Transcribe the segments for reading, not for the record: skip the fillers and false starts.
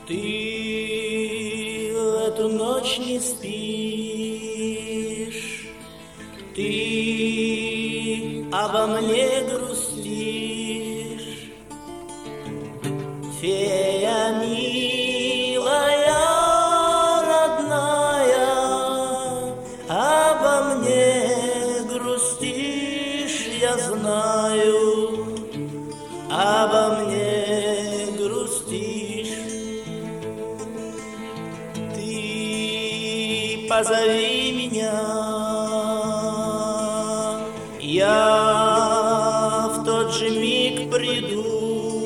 Ты в эту ночь не спишь, ты обо мне грустишь, фея милая, родная, обо мне грустишь, я знаю, обо мне грустишь. Ты позови меня, я в тот же миг приду.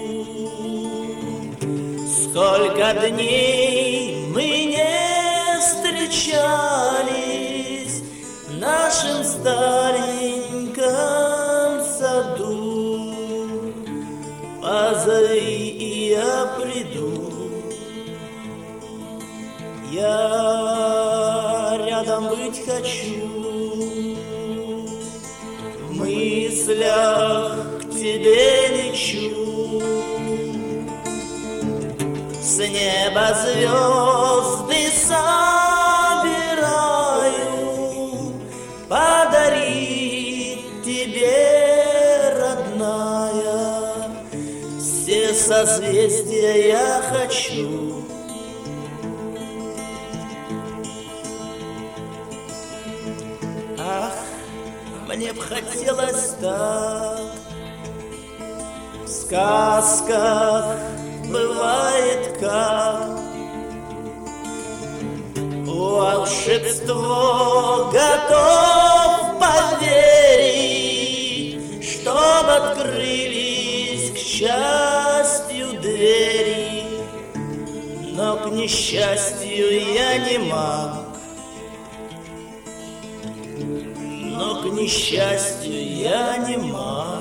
Сколько дней мы не встречались в нашем стареньком саду. Позови, и я приду. Я рядом быть хочу, в мыслях к тебе лечу. С неба звезды собираю, подарить тебе, родная, все созвездия я хочу. Ах, мне б хотелось так, в сказках бывает как. Волшебство готов поверить, чтоб открылись к счастью двери. Но к несчастью я не маг, но к несчастью я не маг.